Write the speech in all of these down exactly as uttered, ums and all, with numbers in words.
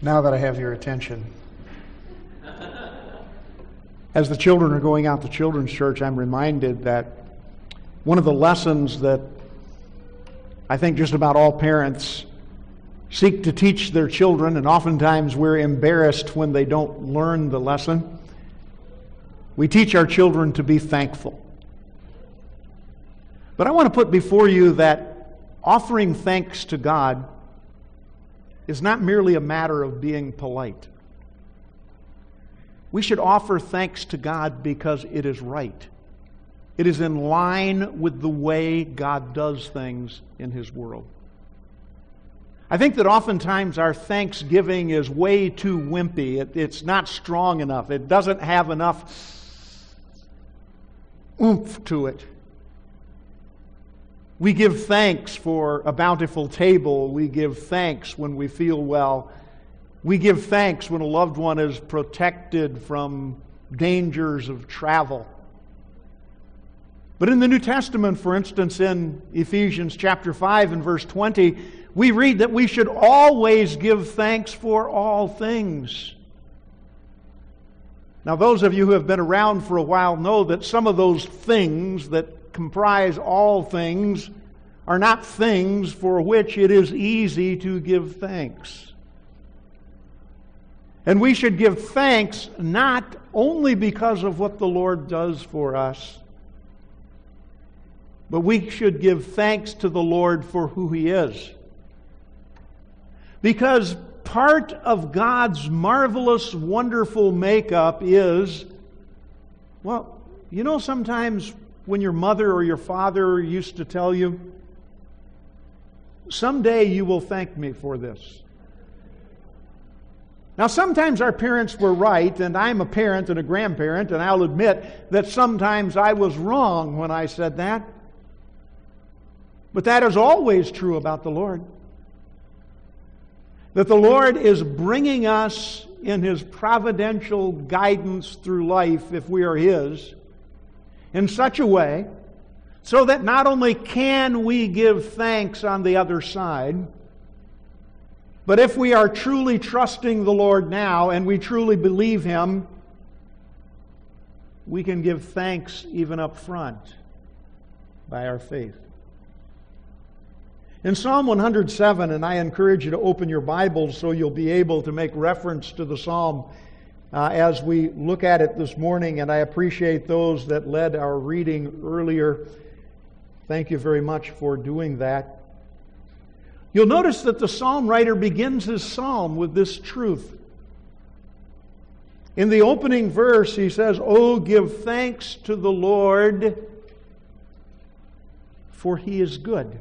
Now that I have your attention. As the children are going out to Children's Church, I'm reminded that one of the lessons that I think just about all parents seek to teach their children, and oftentimes we're embarrassed when they don't learn the lesson, we teach our children to be thankful. But I want to put before you that offering thanks to God is not merely a matter of being polite. We should offer thanks to God because it is right. It is in line with the way God does things in His world. I think that oftentimes our thanksgiving is way too wimpy. It, it's not strong enough. It doesn't have enough oomph to it. We give thanks for a bountiful table. We give thanks when we feel well. We give thanks when a loved one is protected from dangers of travel. But in the New Testament, for instance, in Ephesians chapter five and verse twenty, we read that we should always give thanks for all things. Now, those of you who have been around for a while know that some of those things that comprise all things are not things for which it is easy to give thanks. And we should give thanks not only because of what the Lord does for us, but we should give thanks to the Lord for who He is. Because part of God's marvelous, wonderful makeup is, well, you know, sometimes when your mother or your father used to tell you, someday you will thank me for this. Now, sometimes our parents were right, and I'm a parent and a grandparent, and I'll admit that sometimes I was wrong when I said that. But that is always true about the Lord. That the Lord is bringing us in His providential guidance through life, if we are His, in such a way so that not only can we give thanks on the other side, but if we are truly trusting the Lord now and we truly believe Him, we can give thanks even up front by our faith. In Psalm one hundred seven, and I encourage you to open your Bibles so you'll be able to make reference to the psalm uh, as we look at it this morning, and I appreciate those that led our reading earlier. Thank you very much for doing that. You'll notice that the psalm writer begins his psalm with this truth. In the opening verse, he says, "Oh, give thanks to the Lord, for He is good."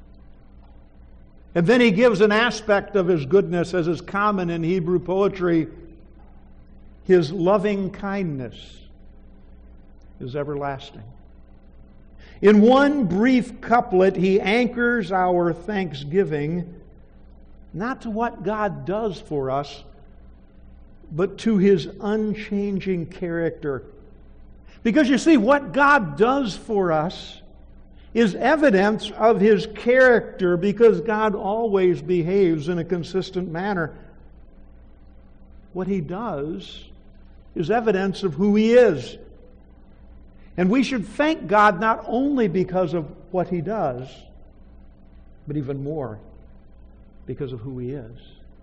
And then he gives an aspect of His goodness, as is common in Hebrew poetry. His loving kindness is everlasting. In one brief couplet, he anchors our thanksgiving not to what God does for us, but to His unchanging character. Because you see, what God does for us is evidence of His character, because God always behaves in a consistent manner. What He does is evidence of who He is. And we should thank God not only because of what He does, but even more because of who He is.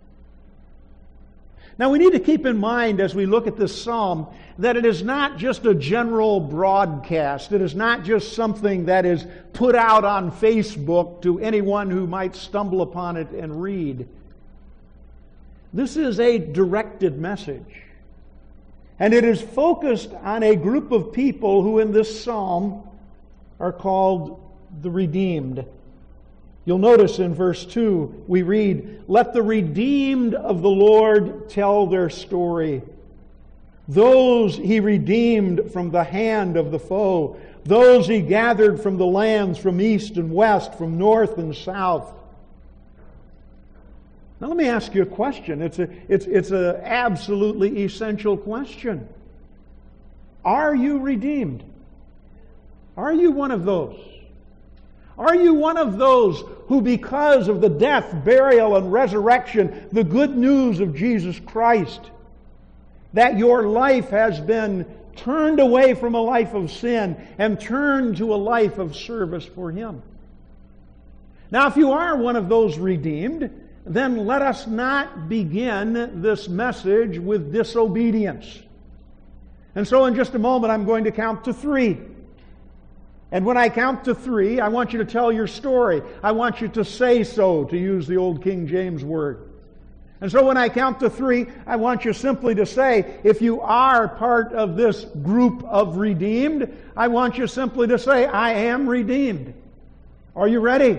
Now, we need to keep in mind as we look at this psalm that it is not just a general broadcast. It is not just something that is put out on Facebook to anyone who might stumble upon it and read. This is a directed message. And it is focused on a group of people who in this psalm are called the redeemed. You'll notice in verse two we read, "Let the redeemed of the Lord tell their story. Those He redeemed from the hand of the foe. Those He gathered from the lands, from east and west, from north and south." Now let me ask you a question. It's a, it's, it's an absolutely essential question. Are you redeemed? Are you one of those? Are you one of those who, because of the death, burial, and resurrection, the good news of Jesus Christ, that your life has been turned away from a life of sin and turned to a life of service for Him? Now, if you are one of those redeemed, then let us not begin this message with disobedience. And so in just a moment, I'm going to count to three. And when I count to three, I want you to tell your story. I want you to say so, to use the old King James word. And so when I count to three, I want you simply to say, if you are part of this group of redeemed, I want you simply to say, I am redeemed. Are you ready?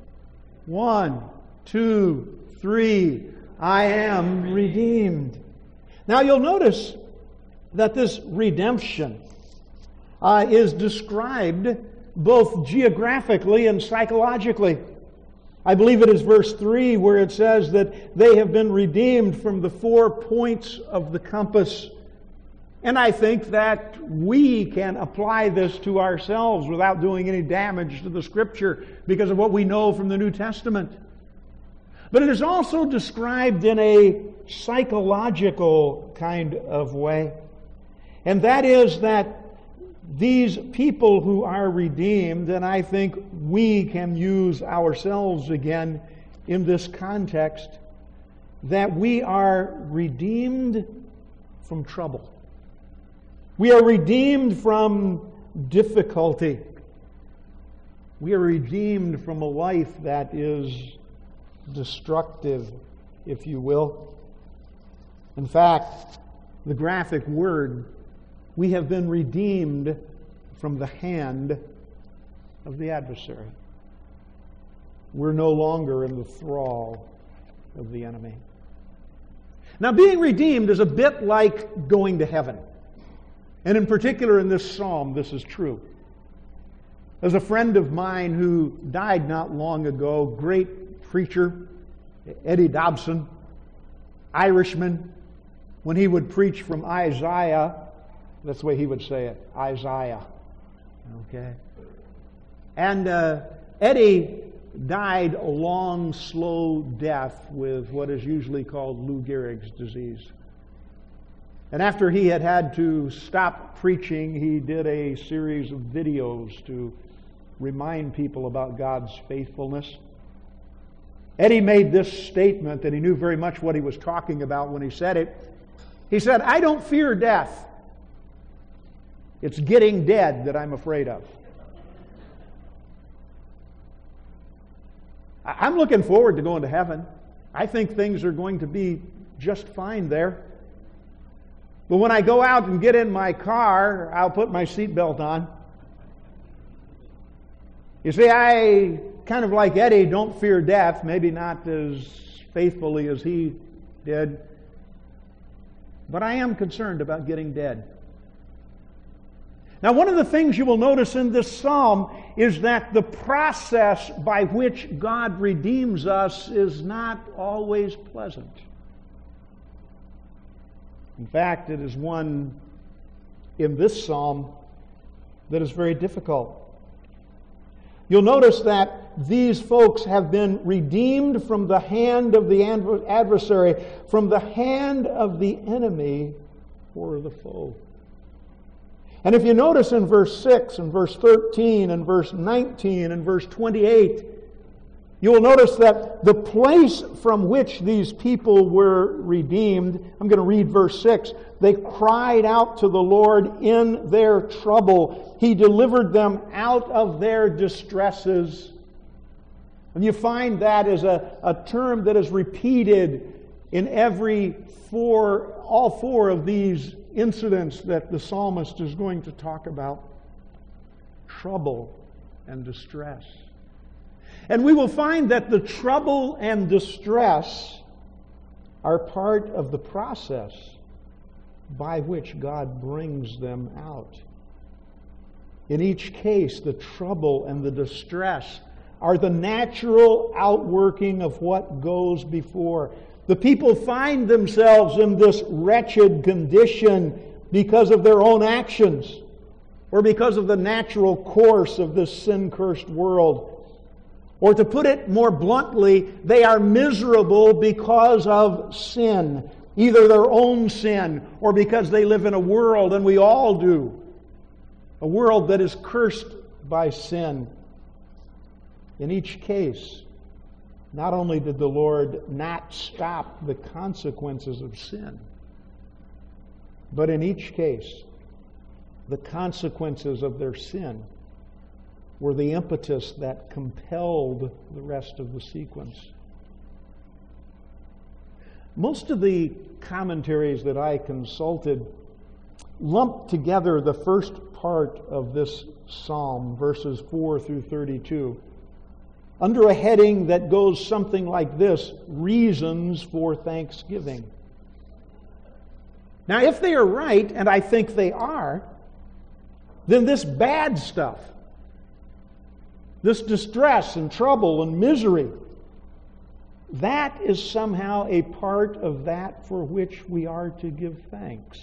One, two, three. I am redeemed. Now you'll notice that this redemption uh, is described both geographically and psychologically. I believe it is verse three where it says that they have been redeemed from the four points of the compass. And I think that we can apply this to ourselves without doing any damage to the Scripture because of what we know from the New Testament. But it is also described in a psychological kind of way. And that is that these people who are redeemed, and I think we can use ourselves again in this context, that we are redeemed from trouble. We are redeemed from difficulty. We are redeemed from a life that is destructive, if you will. In fact, the graphic word, we have been redeemed from the hand of the adversary. We're no longer in the thrall of the enemy. Now, being redeemed is a bit like going to heaven. And in particular in this psalm, this is true. There's a friend of mine who died not long ago, great preacher, Eddie Dobson, Irishman. When he would preach from Isaiah, that's the way he would say it, Isaiah. Okay? And uh, Eddie died a long, slow death with what is usually called Lou Gehrig's disease. And after he had had to stop preaching, he did a series of videos to remind people about God's faithfulness. Eddie made this statement, and he knew very much what he was talking about when he said it. He said, I don't fear death. It's getting dead that I'm afraid of. I'm looking forward to going to heaven. I think things are going to be just fine there. But when I go out and get in my car, I'll put my seatbelt on. You see, I kind of like Eddie, don't fear death, maybe not as faithfully as he did. But I am concerned about getting dead. Now, one of the things you will notice in this psalm is that the process by which God redeems us is not always pleasant. In fact, it is one in this psalm that is very difficult. You'll notice that these folks have been redeemed from the hand of the adversary, from the hand of the enemy or the foe. And if you notice in verse six and verse thirteen and verse nineteen and verse twenty-eight, you will notice that the place from which these people were redeemed, I'm going to read verse six, they cried out to the Lord in their trouble. He delivered them out of their distresses. And you find that as a, a term that is repeated in every four, all four of these incidents that the psalmist is going to talk about. Trouble and distress. And we will find that the trouble and distress are part of the process by which God brings them out. In each case, the trouble and the distress are the natural outworking of what goes before. The people find themselves in this wretched condition because of their own actions or because of the natural course of this sin-cursed world. Or to put it more bluntly, they are miserable because of sin. Either their own sin or because they live in a world, and we all do, a world that is cursed by sin. In each case, not only did the Lord not stop the consequences of sin, but in each case, the consequences of their sin were the impetus that compelled the rest of the sequence. Most of the commentaries that I consulted lumped together the first part of this psalm, verses four through thirty-two, under a heading that goes something like this: reasons for thanksgiving. Now, if they are right, and I think they are, then this bad stuff, this distress and trouble and misery, that is somehow a part of that for which we are to give thanks.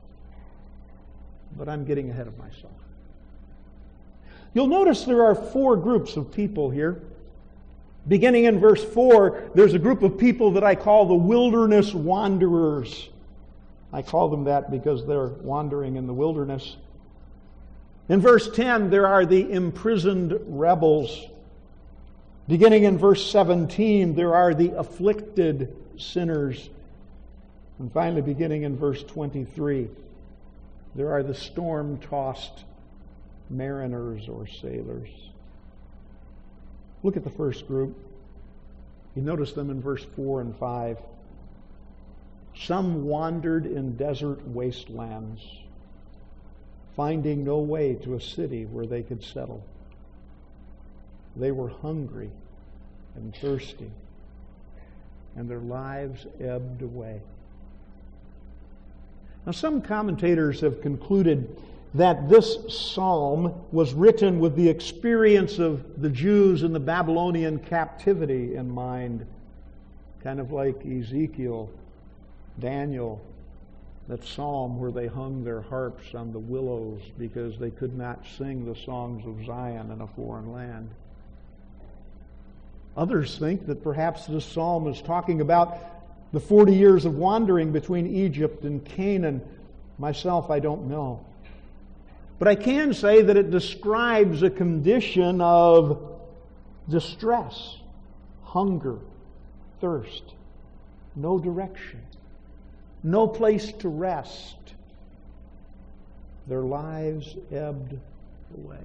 But I'm getting ahead of myself. You'll notice there are four groups of people here. Beginning in verse four, there's a group of people that I call the wilderness wanderers. I call them that because they're wandering in the wilderness. In verse ten, there are the imprisoned rebels. Beginning in verse seventeen, there are the afflicted sinners. And finally, beginning in verse twenty-three, there are the storm-tossed mariners or sailors. Look at the first group. You notice them in verse four and five. Some wandered in desert wastelands, finding no way to a city where they could settle. They were hungry and thirsty, and their lives ebbed away. Now, some commentators have concluded that this psalm was written with the experience of the Jews in the Babylonian captivity in mind, kind of like Ezekiel, Daniel, that psalm where they hung their harps on the willows because they could not sing the songs of Zion in a foreign land. Others think that perhaps this psalm is talking about the forty years of wandering between Egypt and Canaan. Myself, I don't know. But I can say that it describes a condition of distress, hunger, thirst, no direction, no place to rest. Their lives ebbed away.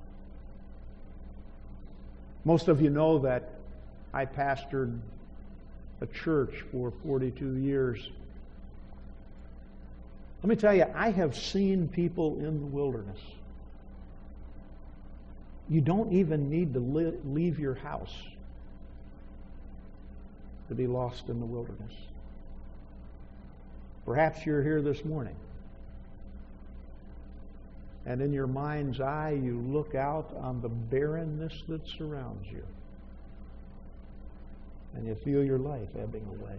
Most of you know that I pastored a church for forty-two years. Let me tell you, I have seen people in the wilderness. You don't even need to li- leave your house to be lost in the wilderness. Perhaps you're here this morning, and in your mind's eye you look out on the barrenness that surrounds you, and you feel your life ebbing away.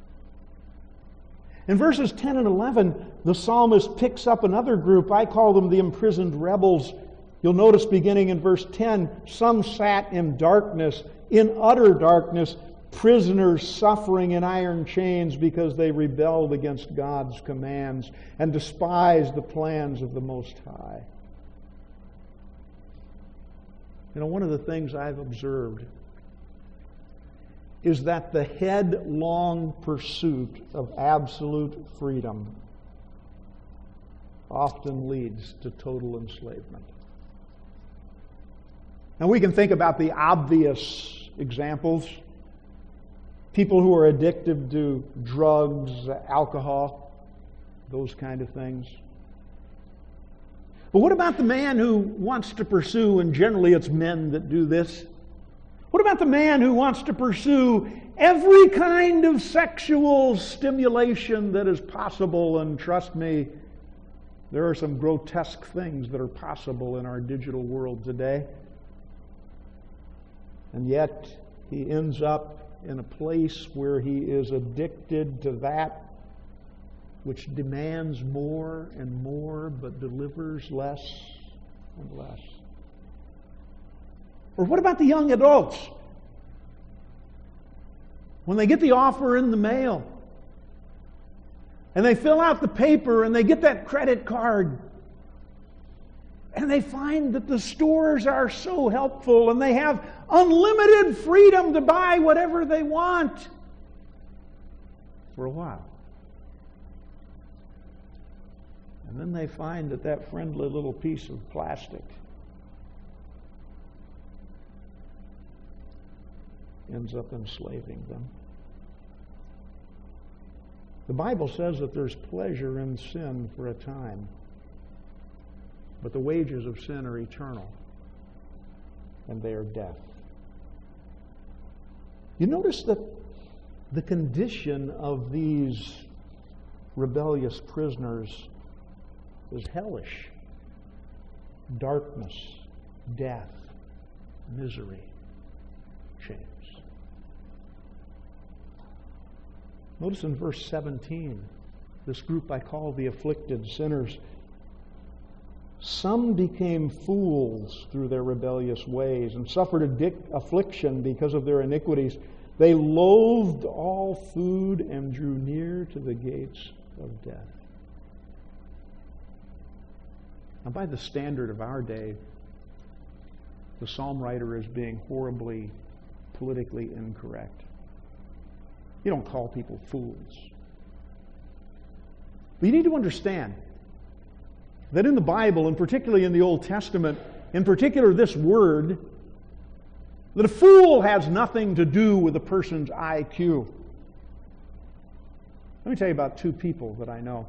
In verses ten and eleven, the psalmist picks up another group. I call them the imprisoned rebels. You'll notice beginning in verse ten, some sat in darkness, in utter darkness, prisoners suffering in iron chains because they rebelled against God's commands and despised the plans of the Most High. You know, one of the things I've observed is that the headlong pursuit of absolute freedom often leads to total enslavement. Now, we can think about the obvious examples. People who are addicted to drugs, alcohol, those kind of things. But what about the man who wants to pursue, and generally it's men that do this, what about the man who wants to pursue every kind of sexual stimulation that is possible? And trust me, there are some grotesque things that are possible in our digital world today. And yet, he ends up in a place where he is addicted to that which demands more and more, but delivers less and less. Or what about the young adults when they get the offer in the mail, and they fill out the paper, and they get that credit card, and they find that the stores are so helpful, and they have unlimited freedom to buy whatever they want for a while. And then they find that that friendly little piece of plastic ends up enslaving them. The Bible says that there's pleasure in sin for a time, but the wages of sin are eternal, and they are death. You notice that the condition of these rebellious prisoners is hellish. Darkness, death, misery, chains. Notice in verse seventeen, this group I call the afflicted sinners. Some became fools through their rebellious ways and suffered addic- affliction because of their iniquities. They loathed all food and drew near to the gates of death. Now, by the standard of our day, the psalm writer is being horribly politically incorrect. You don't call people fools. But you need to understand that in the Bible, and particularly in the Old Testament, in particular this word, that a fool has nothing to do with a person's I Q. Let me tell you about two people that I know.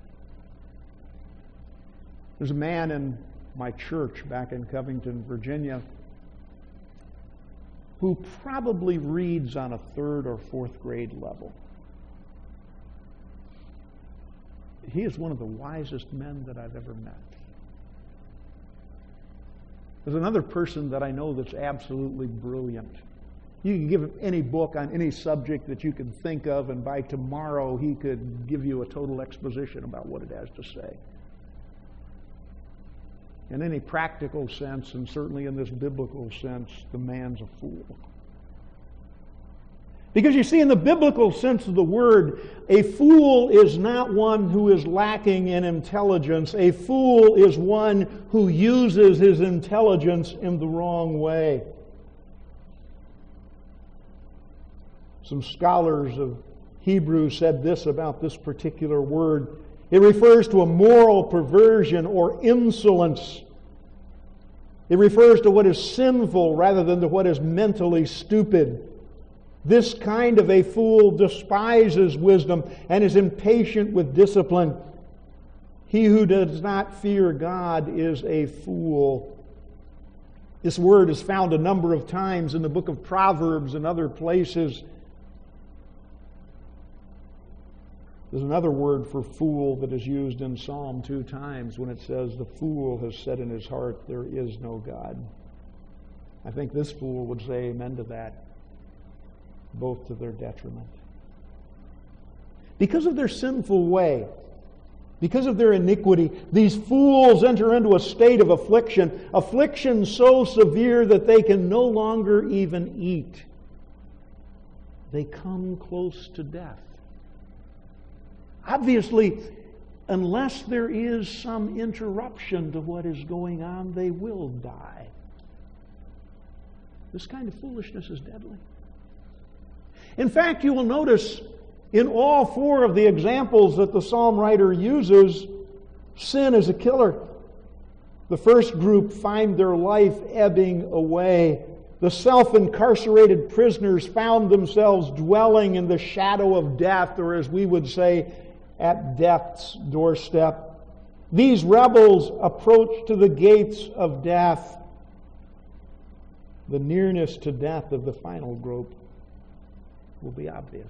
There's a man in my church back in Covington, Virginia, who probably reads on a third or fourth grade level. He is one of the wisest men that I've ever met. There's another person that I know that's absolutely brilliant. You can give him any book on any subject that you can think of, and by tomorrow he could give you a total exposition about what it has to say. In any practical sense, and certainly in this biblical sense, the man's a fool. Because you see, in the biblical sense of the word, a fool is not one who is lacking in intelligence. A fool is one who uses his intelligence in the wrong way. Some scholars of Hebrew said this about this particular word. It refers to a moral perversion or insolence. It refers to what is sinful rather than to what is mentally stupid. This kind of a fool despises wisdom and is impatient with discipline. He who does not fear God is a fool. This word is found a number of times in the book of Proverbs and other places. There's another word for fool that is used in Psalm two times when it says, "The fool has said in his heart, there is no God." I think this fool would say amen to that, both to their detriment. Because of their sinful way, because of their iniquity, these fools enter into a state of affliction, affliction so severe that they can no longer even eat. They come close to death. Obviously, unless there is some interruption to what is going on, they will die. This kind of foolishness is deadly. In fact, you will notice in all four of the examples that the psalm writer uses, sin is a killer. The first group find their life ebbing away. The self-incarcerated prisoners found themselves dwelling in the shadow of death, or as we would say, at death's doorstep. These rebels approach to the gates of death. The nearness to death of the final group will be obvious.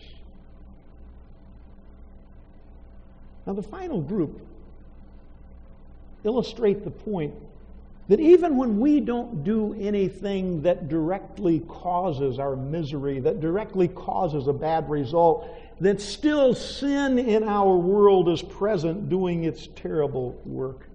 Now, the final group illustrate the point that even when we don't do anything that directly causes our misery, that directly causes a bad result, that still sin in our world is present doing its terrible work.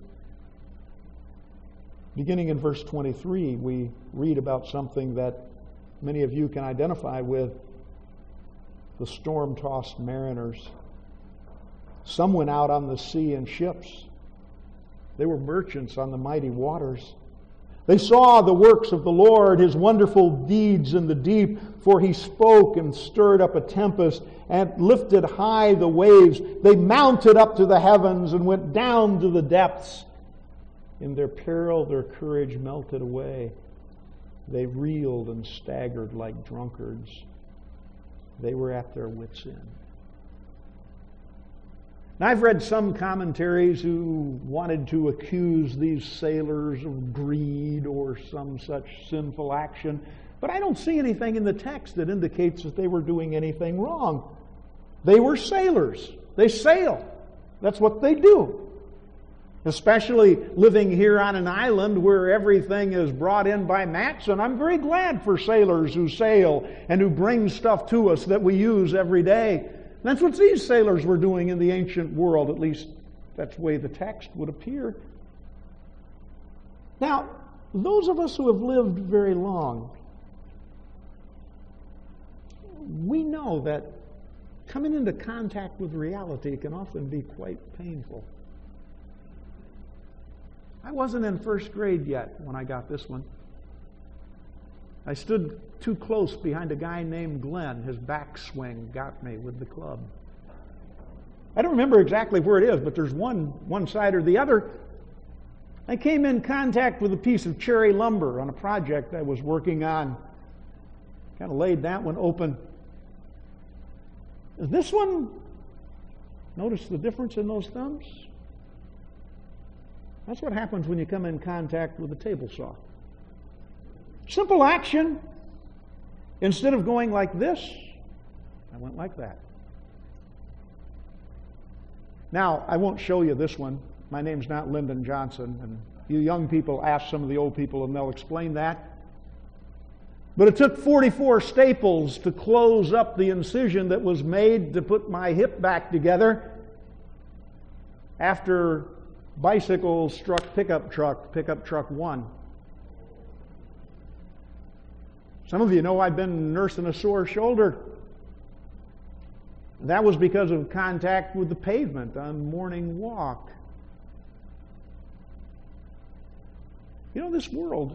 Beginning in verse twenty-three, we read about something that many of you can identify with. the storm-tossed mariners. Some went out on the sea in ships. They were merchants on the mighty waters. They saw the works of the Lord, His wonderful deeds in the deep, for He spoke and stirred up a tempest and lifted high the waves. They mounted up to the heavens and went down to the depths. In their peril, their courage melted away. They reeled and staggered like drunkards. They were at their wits' end. Now, I've read some commentaries who wanted to accuse these sailors of greed or some such sinful action, but I don't see anything in the text that indicates that they were doing anything wrong. They were sailors. They sail. That's what they do. Especially living here on an island where everything is brought in by Matson. I'm very glad for sailors who sail and who bring stuff to us that we use every day. That's what these sailors were doing in the ancient world. At least that's the way the text would appear. Now, those of us who have lived very long, we know that coming into contact with reality can often be quite painful. I wasn't in first grade yet when I got this one. I stood too close behind a guy named Glenn. His backswing got me with the club. I don't remember exactly where it is, but there's one, one side or the other. I came in contact with a piece of cherry lumber on a project I was working on. Kind of laid that one open. This one, notice the difference in those thumbs? That's what happens when you come in contact with a table saw. Simple action. Instead of going like this, I went like that. Now, I won't show you this one. My name's not Lyndon Johnson, and you young people ask some of the old people and they'll explain that. But it took forty-four staples to close up the incision that was made to put my hip back together after bicycle struck pickup truck, pickup truck one. Some of you know I've been nursing a sore shoulder. That was because of contact with the pavement on morning walk. You know, this world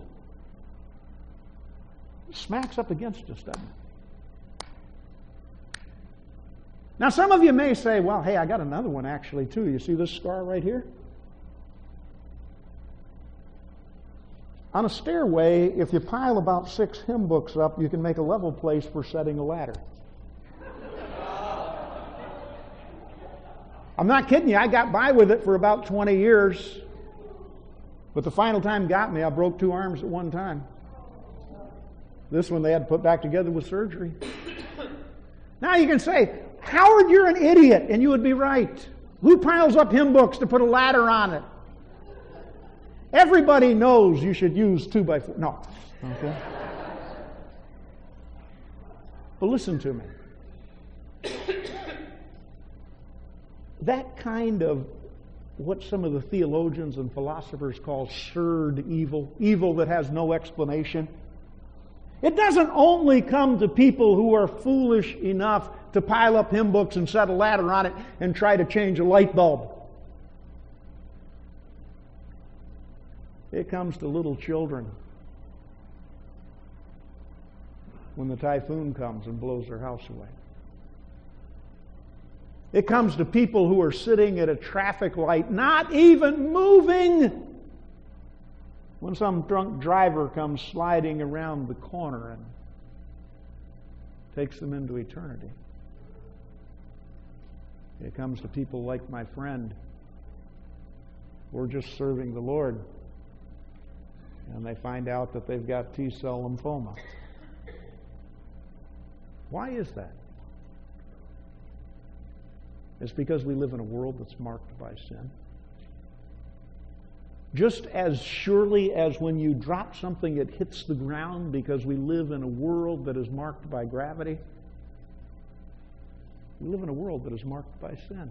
smacks up against us, doesn't it? Now, some of you may say, well, hey, I got another one actually, too. You see this scar right here? On a stairway, if you pile about six hymn books up, you can make a level place for setting a ladder. I'm not kidding you. I got by with it for about twenty years. But the final time got me, I broke two arms at one time. This one they had to put back together with surgery. Now you can say, Howard, you're an idiot, and you would be right. Who piles up hymn books to put a ladder on it? Everybody knows you should use two by four. No. Okay. But listen to me. That kind of what some of the theologians and philosophers call absurd evil, evil that has no explanation, it doesn't only come to people who are foolish enough to pile up hymn books and set a ladder on it and try to change a light bulb. It comes to little children when the typhoon comes and blows their house away. It comes to people who are sitting at a traffic light, not even moving, when some drunk driver comes sliding around the corner and takes them into eternity. It comes to people like my friend who are just serving the Lord, and they find out that they've got T-cell lymphoma. Why is that? It's because we live in a world that's marked by sin. Just as surely as when you drop something, it hits the ground, because we live in a world that is marked by gravity, we live in a world that is marked by sin.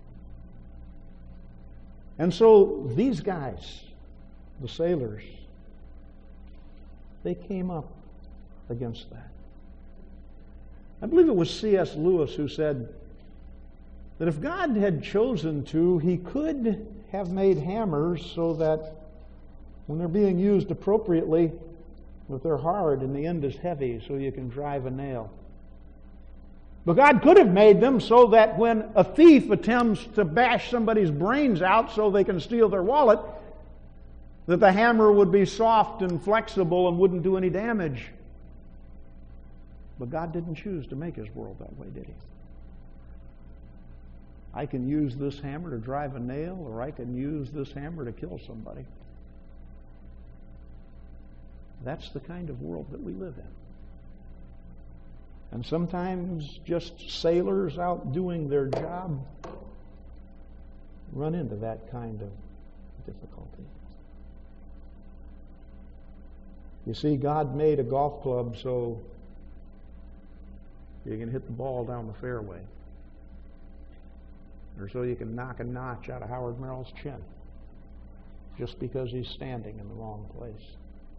And so these guys, the sailors, they came up against that. I believe it was C S Lewis who said that if God had chosen to, He could have made hammers so that when they're being used appropriately, that they're hard and the end is heavy so you can drive a nail. But God could have made them so that when a thief attempts to bash somebody's brains out so they can steal their wallet, that the hammer would be soft and flexible and wouldn't do any damage. But God didn't choose to make His world that way, did He? I can use this hammer to drive a nail, or I can use this hammer to kill somebody. That's the kind of world that we live in. And sometimes just sailors out doing their job run into that kind of difficulty. You see, God made a golf club so you can hit the ball down the fairway, or so you can knock a notch out of Howard Merrill's chin just because he's standing in the wrong place.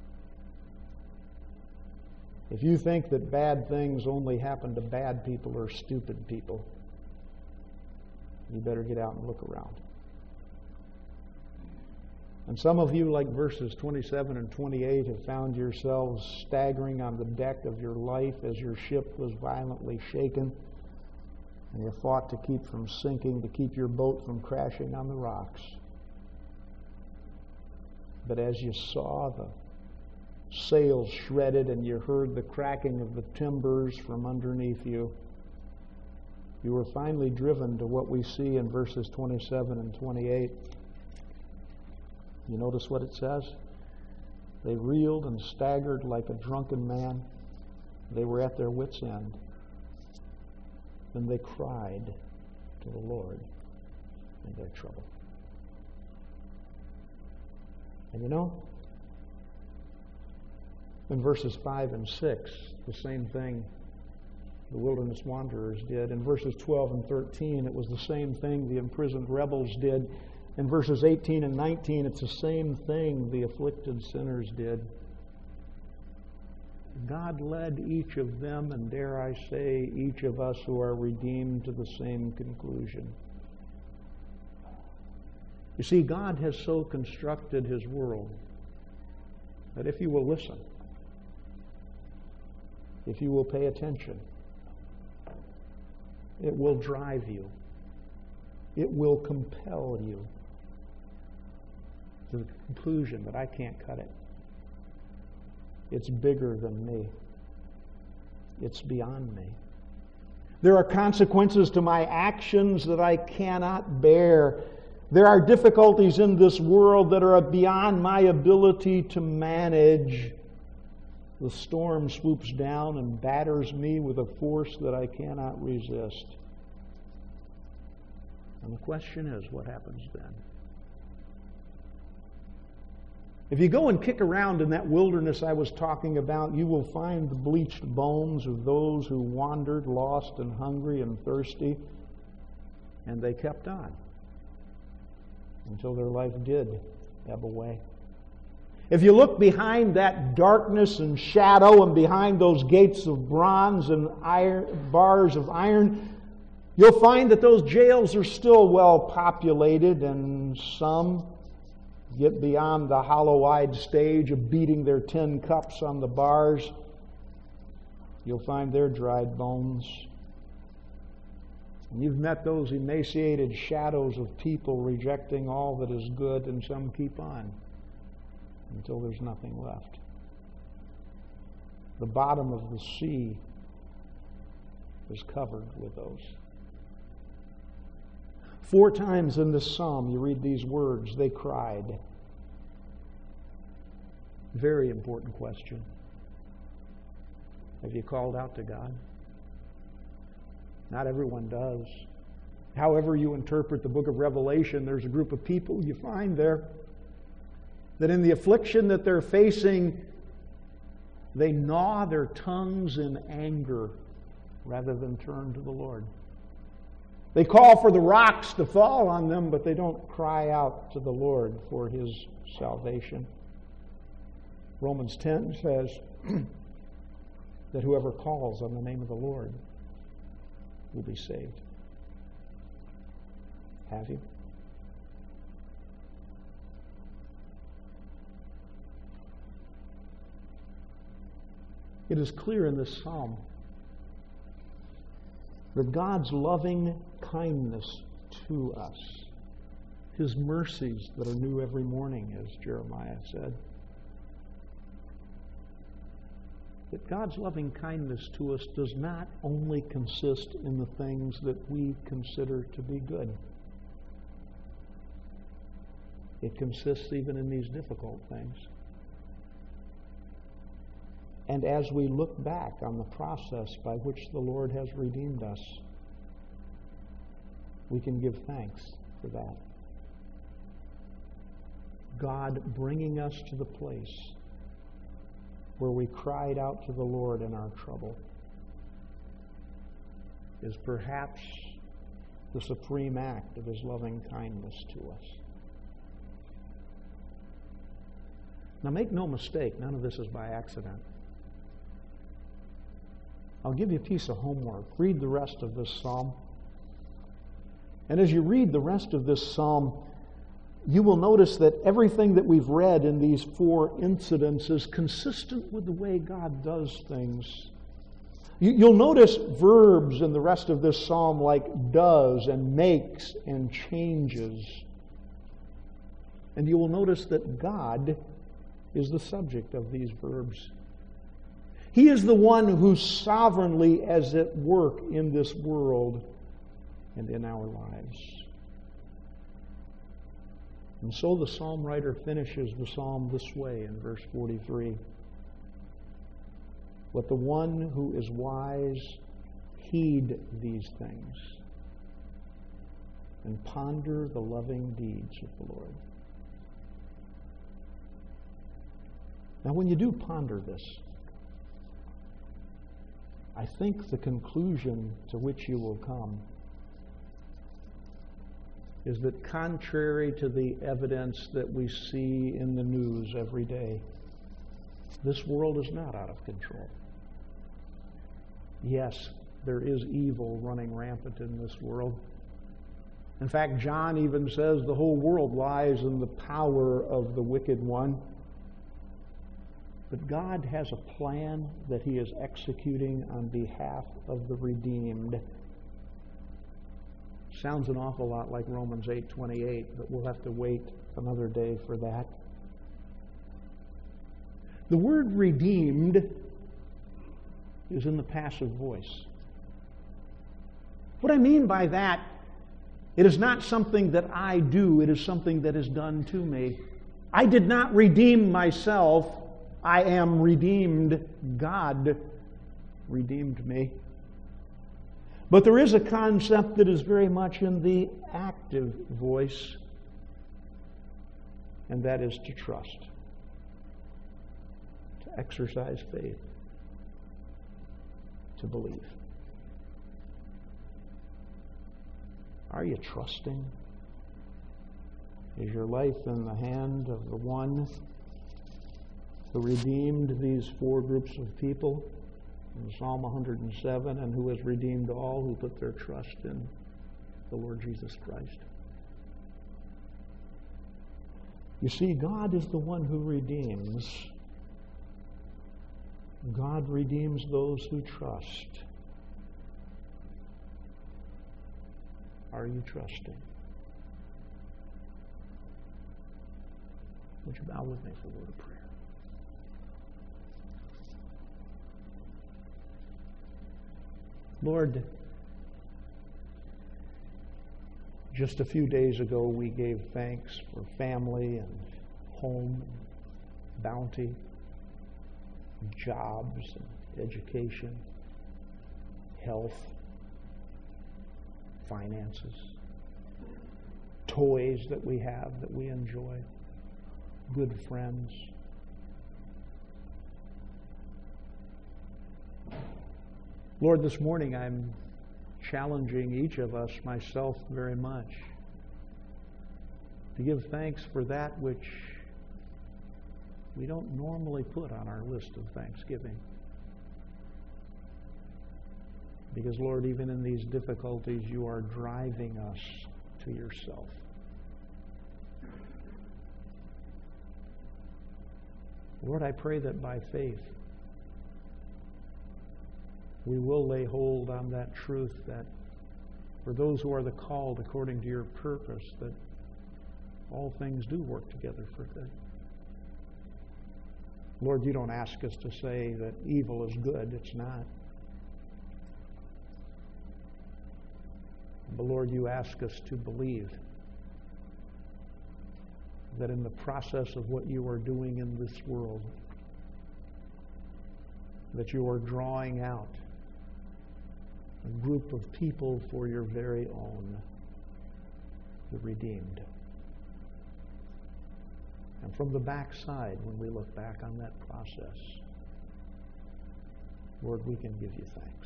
If you think that bad things only happen to bad people or stupid people, you better get out and look around. And some of you, like verses twenty-seven and twenty-eight, have found yourselves staggering on the deck of your life as your ship was violently shaken, and you fought to keep from sinking, to keep your boat from crashing on the rocks. But as you saw the sails shredded and you heard the cracking of the timbers from underneath you, you were finally driven to what we see in verses twenty-seven and twenty-eight. You notice what it says? They reeled and staggered like a drunken man. They were at their wits' end. Then they cried to the Lord in their trouble. And you know, in verses five and six, the same thing the wilderness wanderers did. In verses twelve and thirteen, it was the same thing the imprisoned rebels did. In verses eighteen and nineteen, it's the same thing the afflicted sinners did. God led each of them, and dare I say, each of us who are redeemed, to the same conclusion. You see, God has so constructed His world that if you will listen, if you will pay attention, it will drive you. It will compel you to the conclusion that I can't cut it. It's bigger than me. It's beyond me. There are consequences to my actions that I cannot bear. There are difficulties in this world that are beyond my ability to manage. The storm swoops down and batters me with a force that I cannot resist. And the question is, what happens then? If you go and kick around in that wilderness I was talking about, you will find the bleached bones of those who wandered, lost and hungry and thirsty, and they kept on until their life did ebb away. If you look behind that darkness and shadow and behind those gates of bronze and iron, bars of iron, you'll find that those jails are still well populated, and some get beyond the hollow-eyed stage of beating their tin cups on the bars. You'll find their dried bones. And you've met those emaciated shadows of people rejecting all that is good, and some keep on until there's nothing left. The bottom of the sea is covered with those. Four times in this psalm you read these words, they cried. Very important question. Have you called out to God? Not everyone does. However you interpret the book of Revelation, there's a group of people you find there that in the affliction that they're facing, they gnaw their tongues in anger rather than turn to the Lord. They call for the rocks to fall on them, but they don't cry out to the Lord for His salvation. Romans ten says that whoever calls on the name of the Lord will be saved. Have you? It is clear in this psalm that God's loving kindness to us, His mercies that are new every morning, as Jeremiah said, that God's loving kindness to us does not only consist in the things that we consider to be good. It consists even in these difficult things. And as we look back on the process by which the Lord has redeemed us, we can give thanks for that. God bringing us to the place where we cried out to the Lord in our trouble is perhaps the supreme act of His loving kindness to us. Now make no mistake, none of this is by accident. I'll give you a piece of homework. Read the rest of this psalm. And as you read the rest of this psalm, you will notice that everything that we've read in these four incidents is consistent with the way God does things. You'll notice verbs in the rest of this psalm like does and makes and changes. And you will notice that God is the subject of these verbs. He is the one who sovereignly is at work in this world and in our lives. And so the psalm writer finishes the psalm this way in verse forty-three. Let the one who is wise heed these things and ponder the loving deeds of the Lord. Now, when you do ponder this, I think the conclusion to which you will come is that contrary to the evidence that we see in the news every day, this world is not out of control. Yes, there is evil running rampant in this world. In fact, John even says the whole world lies in the power of the wicked one. But God has a plan that He is executing on behalf of the redeemed. Sounds an awful lot like Romans eight twenty-eight, but we'll have to wait another day for that. The word redeemed is in the passive voice. What I mean by that, it is not something that I do, it is something that is done to me. I did not redeem myself. I am redeemed. God redeemed me. But there is a concept that is very much in the active voice, and that is to trust, to exercise faith, to believe. Are you trusting? Is your life in the hand of the one who redeemed these four groups of people in Psalm one hundred seven, and who has redeemed all who put their trust in the Lord Jesus Christ? You see, God is the one who redeems. God redeems those who trust. Are you trusting? Would you bow with me for a word of prayer? Lord, just a few days ago we gave thanks for family and home, and bounty, and jobs, and education, health, finances, toys that we have that we enjoy, good friends. Lord, this morning I'm challenging each of us, myself very much, to give thanks for that which we don't normally put on our list of thanksgiving. Because, Lord, even in these difficulties, you are driving us to yourself. Lord, I pray that by faith we will lay hold on that truth that for those who are the called according to your purpose, that all things do work together for good. Lord, you don't ask us to say that evil is good. It's not. But Lord, you ask us to believe that in the process of what you are doing in this world, that you are drawing out a group of people for your very own, the redeemed. And from the backside, when we look back on that process, Lord, we can give you thanks.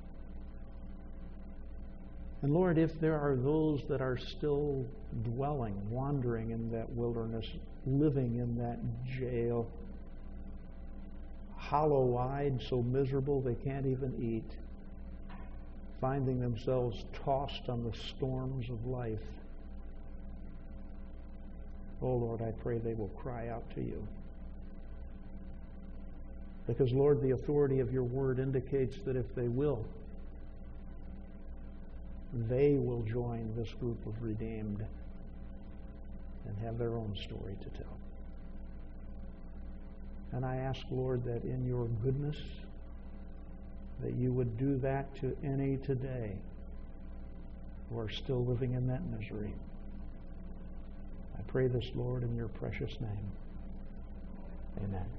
And Lord, if there are those that are still dwelling, wandering in that wilderness, living in that jail, hollow-eyed, so miserable they can't even eat, finding themselves tossed on the storms of life, oh Lord, I pray they will cry out to you. Because Lord, the authority of your word indicates that if they will, they will join this group of redeemed and have their own story to tell. And I ask, Lord, that in your goodness, that you would do that to any today who are still living in that misery. I pray this, Lord, in your precious name. Amen.